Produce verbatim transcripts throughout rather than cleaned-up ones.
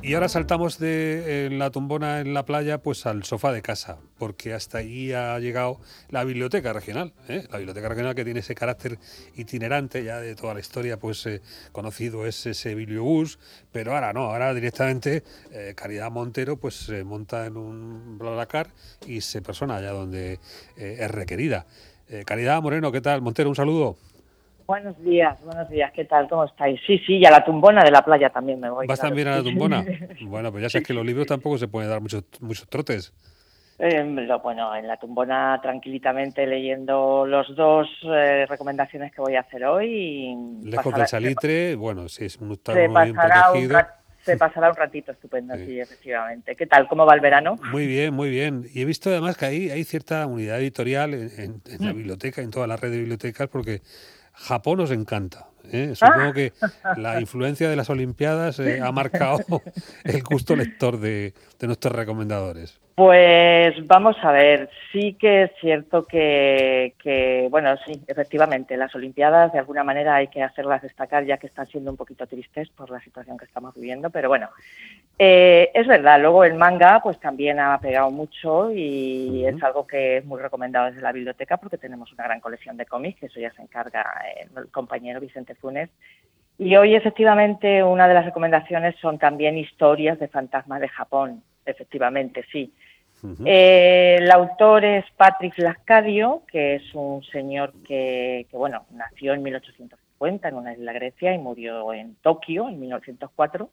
Y ahora saltamos de eh, la tumbona en la playa pues al sofá de casa, porque hasta allí ha llegado la biblioteca regional, ¿eh? La biblioteca regional que tiene ese carácter itinerante ya de toda la historia, pues eh, conocido es ese bibliobús, pero ahora no, ahora directamente eh, Caridad Montero pues se monta en un BlaBlaCar y se persona allá donde eh, es requerida. Eh, Caridad Moreno, ¿qué tal? Montero, un saludo. Buenos días, buenos días, ¿qué tal? ¿Cómo estáis? Sí, sí, y a la tumbona de la playa también me voy, ¿Vas claro también que a la sí. tumbona? Bueno, pues ya sabes Sí, que los sí, libros sí. tampoco se pueden dar muchos, muchos trotes. Eh, lo, bueno, en la tumbona tranquilitamente leyendo los dos eh, recomendaciones que voy a hacer hoy y Lejos del pasará, se, salitre, bueno, sí, es un se octágono bien pasará un protegido. rat, se pasará un ratito estupendo, Sí. sí, efectivamente. ¿Qué tal? ¿Cómo va el verano? Muy bien, muy bien. Y he visto además que ahí hay cierta unidad editorial en, en- en la biblioteca, en toda la red de bibliotecas, porque Japón nos encanta, ¿eh? Supongo Ah, que la influencia de las Olimpiadas eh, ha marcado el gusto lector de, de nuestros recomendadores. Pues vamos a ver, sí que es cierto que, que, bueno, sí, efectivamente, las Olimpiadas de alguna manera hay que hacerlas destacar ya que están siendo un poquito tristes por la situación que estamos viviendo, pero bueno, eh, es verdad, luego el manga pues también ha pegado mucho y es Ujú. algo que es muy recomendado desde la biblioteca porque tenemos una gran colección de cómics, que eso ya se encarga eh, el compañero Vicente Funes. Y hoy efectivamente una de las recomendaciones son también historias de fantasmas de Japón, efectivamente, sí. Ujú. Eh, el autor es Patrick Lascadio, que es un señor que, que, bueno, nació en mil ochocientos cincuenta en una isla Grecia y murió en Tokio en mil novecientos cuatro.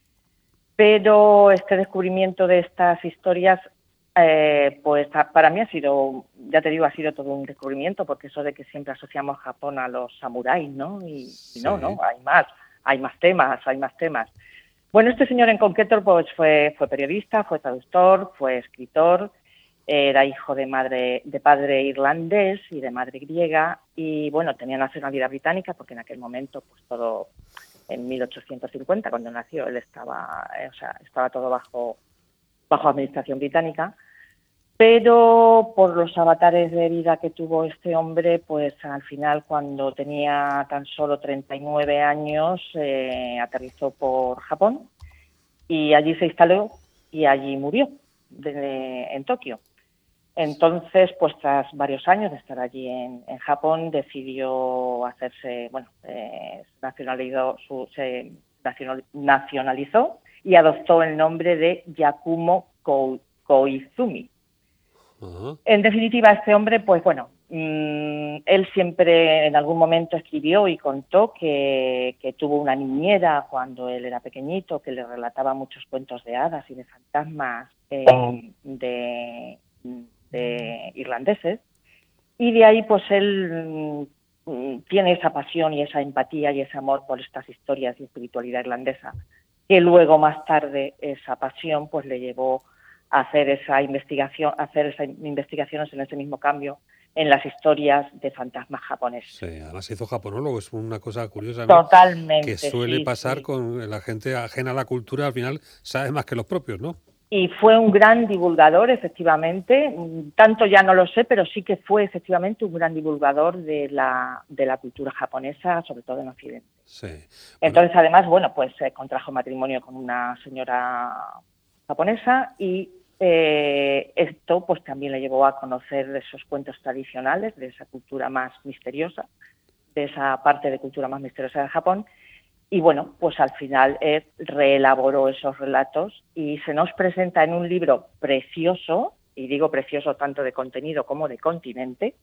Pero este descubrimiento de estas historias, eh, pues para mí ha sido, ya te digo, ha sido todo un descubrimiento, porque eso de que siempre asociamos Japón a los samuráis, ¿no? Y, y no, no, Sí. hay más, hay más temas, hay más temas. Bueno, este señor en concreto pues fue, fue periodista, fue traductor, fue escritor, era hijo de madre, de padre irlandés y de madre griega, y bueno, tenía nacionalidad británica porque en aquel momento pues todo, en mil ochocientos cincuenta cuando nació él estaba, eh, o sea, estaba todo bajo, bajo administración británica. Pero por los avatares de vida que tuvo este hombre, pues al final, cuando tenía tan solo treinta y nueve años, eh, aterrizó por Japón y allí se instaló y allí murió de, en Tokio. Entonces, pues tras varios años de estar allí en, en Japón, decidió hacerse, bueno, eh, nacionalizó, su, se nacional, nacionalizó y adoptó el nombre de Yakumo Koizumi. Ajá. En definitiva, este hombre, pues bueno, mmm, él siempre en algún momento escribió y contó que, que tuvo una niñera cuando él era pequeñito, que le relataba muchos cuentos de hadas y de fantasmas eh, de, de irlandeses, y de ahí pues él mmm, tiene esa pasión y esa empatía y ese amor por estas historias y espiritualidad irlandesa, que luego más tarde esa pasión pues le llevó a hacer esa investigación, a hacer esas investigaciones en ese mismo cambio en las historias de fantasmas japoneses. Sí, además se hizo japonólogo, es una cosa curiosa, ¿no? Que Totalmente, suele sí, pasar sí. con la gente ajena a la cultura, al final sabe más que los propios, ¿no? Y fue un gran divulgador, efectivamente, tanto ya no lo sé, pero sí que fue efectivamente un gran divulgador de la, de la cultura japonesa, sobre todo en Occidente. Sí. Bueno, Entonces, además, bueno, pues eh, contrajo matrimonio con una señora japonesa y eh, esto pues también le llevó a conocer de esos cuentos tradicionales, de esa cultura más misteriosa, de esa parte de cultura más misteriosa de Japón. Y bueno, pues al final él reelaboró esos relatos y se nos presenta en un libro precioso, y digo precioso tanto de contenido como de continente,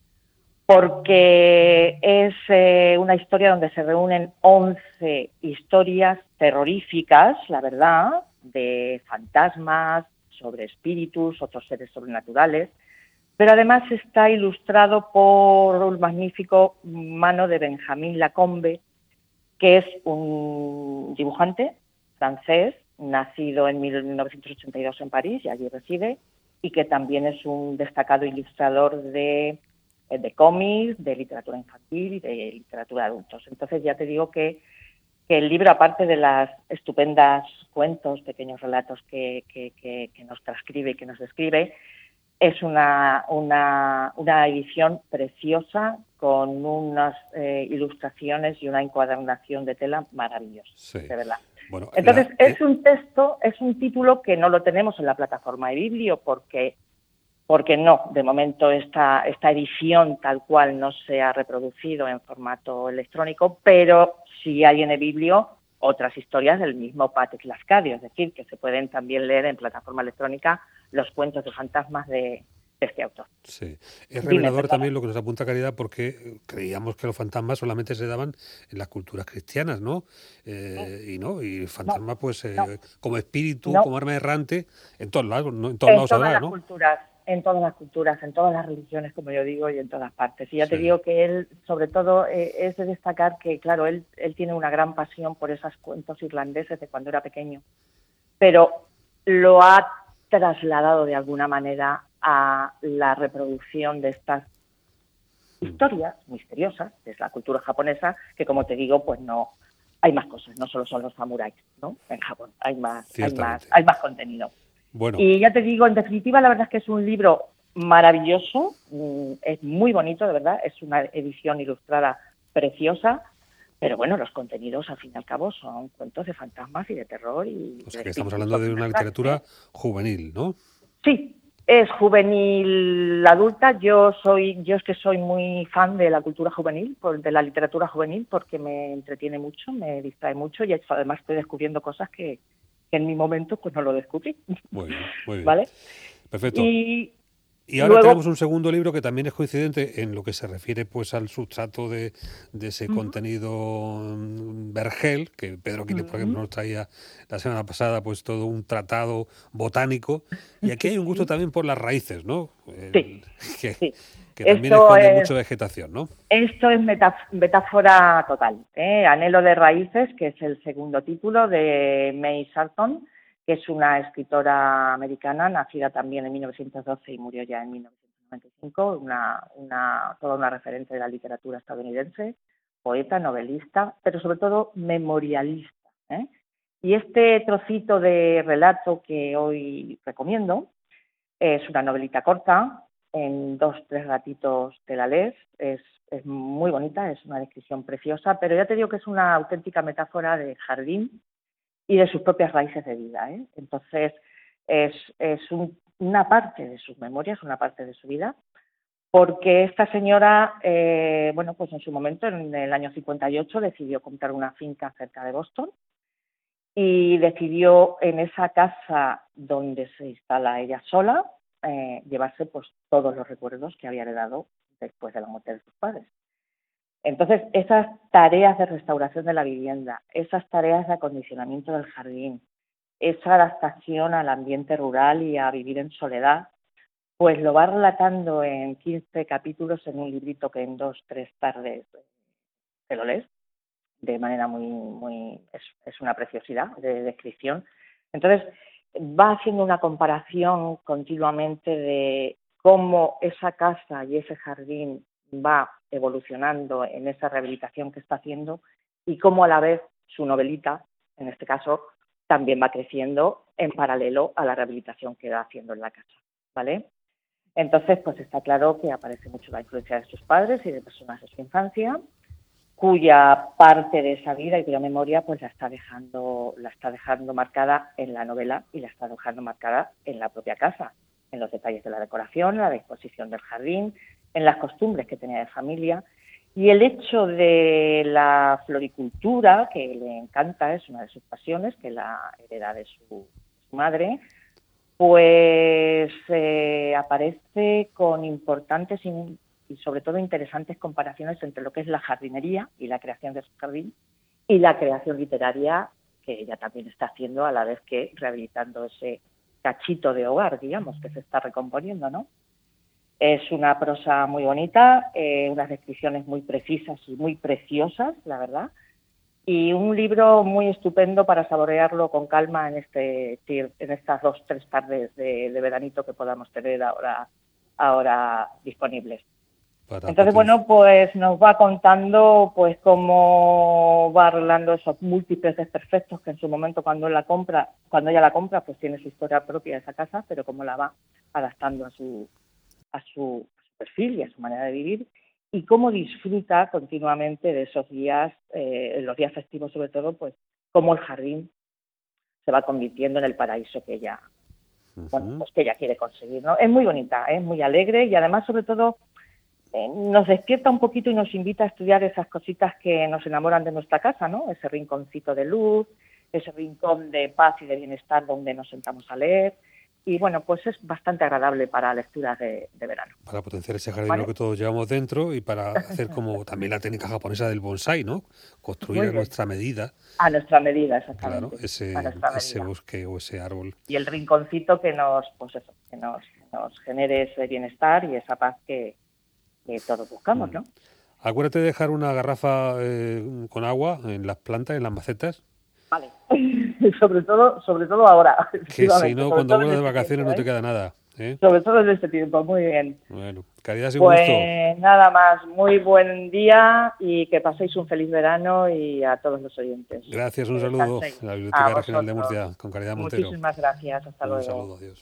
porque es eh, una historia donde se reúnen once historias terroríficas, la verdad, de fantasmas, sobre espíritus, otros seres sobrenaturales, pero además está ilustrado por un magnífico mano de Benjamín Lacombe, que es un dibujante francés, nacido en mil novecientos ochenta y dos en París y allí reside, y que también es un destacado ilustrador de, de cómics, de literatura infantil y de literatura de adultos. Entonces ya te digo que, que el libro, aparte de las estupendas cuentos, pequeños relatos que, que, que, que nos transcribe y que nos describe, es una, una, una edición preciosa con unas eh, ilustraciones y una encuadernación de tela maravillosa, Sí. de verdad. Bueno, Entonces, la, es eh, un texto, es un título que no lo tenemos en la plataforma de Biblio porque, porque no, de momento esta, esta edición tal cual no se ha reproducido en formato electrónico, pero sí hay en el Biblio otras historias del mismo Patrick Lascadio, es decir, que se pueden también leer en plataforma electrónica los cuentos de fantasmas de, de este autor. sí. Es Dime, revelador perdona. también lo que nos apunta Caridad, porque creíamos que los fantasmas solamente se daban en las culturas cristianas, ¿no? Eh, y no, y el No, fantasma, pues, no, eh, como espíritu, no. como arma errante, en todos lados, ¿no? En todos En lados todas habrá, las ¿no? culturas, en todas las culturas, en todas las religiones, como yo digo, y en todas partes. Y ya te Sí. digo que él, sobre todo, eh, es de destacar que, claro, él, él tiene una gran pasión por esos cuentos irlandeses de cuando era pequeño, pero lo ha trasladado de alguna manera a la reproducción de estas historias misteriosas de la cultura japonesa, que como te digo, pues no hay más cosas, no solo son los samuráis, ¿no? En Japón hay más, hay más, Ciertamente. hay más contenido. Bueno, Y ya te digo, en definitiva, la verdad es que es un libro maravilloso, es muy bonito, de verdad, es una edición ilustrada preciosa, pero bueno, los contenidos, al fin y al cabo, son cuentos de fantasmas y de terror y o sea de que estamos espíritus hablando de una sobrenaturales, ¿eh? literatura juvenil, ¿no? Sí, es juvenil adulta. Yo soy, yo es que soy muy fan de la cultura juvenil, de la literatura juvenil, porque me entretiene mucho, me distrae mucho y además estoy descubriendo cosas que, que en mi momento pues no lo descubrí, Muy bien, muy bien. ¿vale? Perfecto. Y Y ahora tenemos luego, un segundo libro que también es coincidente en lo que se refiere pues al sustrato de, de ese uh-huh, contenido mm, vergel, que Pedro Quiles, por ejemplo, uh-huh, nos traía la semana pasada, pues todo un tratado botánico. Y aquí hay un gusto sí, también por las raíces, ¿no? sí, El- que, sí. que también Esto esconde es mucho vegetación, ¿no? Esto es metaf- metáfora total. ¿eh? Anhelo de raíces, que es el segundo título de May Sarton, que es una escritora americana, nacida también en mil novecientos doce y murió ya en mil novecientos noventa y cinco, una, una, toda una referente de la literatura estadounidense, poeta, novelista, pero sobre todo memorialista. ¿eh? Y este trocito de relato que hoy recomiendo es una novelita corta, en dos, tres ratitos te la lees, es, es muy bonita, es una descripción preciosa, pero ya te digo que es una auténtica metáfora de jardín y de sus propias raíces de vida. ¿eh? Entonces, es, es un, una parte de sus memorias, una parte de su vida, porque esta señora, eh, bueno, pues en su momento, en el año cincuenta y ocho, decidió comprar una finca cerca de Boston y decidió en esa casa donde se instala ella sola eh, llevarse pues todos los recuerdos que había heredado después de la muerte de sus padres. Entonces, esas tareas de restauración de la vivienda, esas tareas de acondicionamiento del jardín, esa adaptación al ambiente rural y a vivir en soledad, pues lo va relatando en quince capítulos en un librito que en dos, tres tardes te lo lees de manera muy, muy, es, es una preciosidad de descripción. Entonces, va haciendo una comparación continuamente de cómo esa casa y ese jardín va evolucionando en esa rehabilitación que está haciendo y cómo a la vez su novelita, en este caso, también va creciendo en paralelo a la rehabilitación que va haciendo en la casa, ¿vale? Entonces, pues está claro que aparece mucho la influencia de sus padres y de personas de su infancia, cuya parte de esa vida y cuya memoria pues la está dejando la está dejando marcada en la novela y la está dejando marcada en la propia casa, en los detalles de la decoración, en la disposición del jardín, en las costumbres que tenía de familia. Y el hecho de la floricultura, que le encanta, es una de sus pasiones, que la hereda de su, su madre, pues eh, aparece con importantes y sobre todo interesantes comparaciones entre lo que es la jardinería y la creación de su jardín y la creación literaria que ella también está haciendo a la vez que rehabilitando ese cachito de hogar, digamos, que se está recomponiendo, ¿no? Es una prosa muy bonita, eh, unas descripciones muy precisas y muy preciosas, la verdad, y un libro muy estupendo para saborearlo con calma en este en estas dos tres tardes de, de veranito que podamos tener ahora ahora disponibles. Para Entonces, potenciar. bueno, pues nos va contando pues cómo va arreglando esos múltiples desperfectos que en su momento cuando él la compra, cuando ella la compra, pues tiene su historia propia de esa casa, pero cómo la va adaptando a su, a su, a su perfil y a su manera de vivir, y cómo disfruta continuamente de esos días, eh, en los días festivos sobre todo, pues cómo el jardín se va convirtiendo en el paraíso que ella, uh-huh. bueno, pues que ella quiere conseguir, ¿no? Es muy bonita, es muy alegre y además, sobre todo, eh, nos despierta un poquito y nos invita a estudiar esas cositas que nos enamoran de nuestra casa, ¿no? Ese rinconcito de luz, ese rincón de paz y de bienestar donde nos sentamos a leer. Y bueno, pues es bastante agradable para lecturas de, de verano. Para potenciar ese jardín, ¿Vale? que todos llevamos dentro, y para hacer como también la técnica japonesa del bonsái, ¿no? Construir a nuestra medida. A nuestra medida, exactamente. Claro, ese, medida. ese bosque o ese árbol. Y el rinconcito que nos, pues eso, que nos, nos genere ese bienestar y esa paz que, que todos buscamos, ¿no? Acuérdate de dejar una garrafa eh, con agua en las plantas, en las macetas. Vale. sobre todo, sobre todo ahora. Que si no, cuando vuelvas de vacaciones tiempo, no te queda nada. ¿eh? Sobre todo en este tiempo, muy bien. Bueno, Caridad, y pues gusto. Nada más, muy buen día y que paséis un feliz verano y a todos los oyentes. Gracias, un saludo a la Biblioteca a Regional de Murcia con Caridad Montero. Muchísimas gracias, hasta un luego. Un saludo, adiós.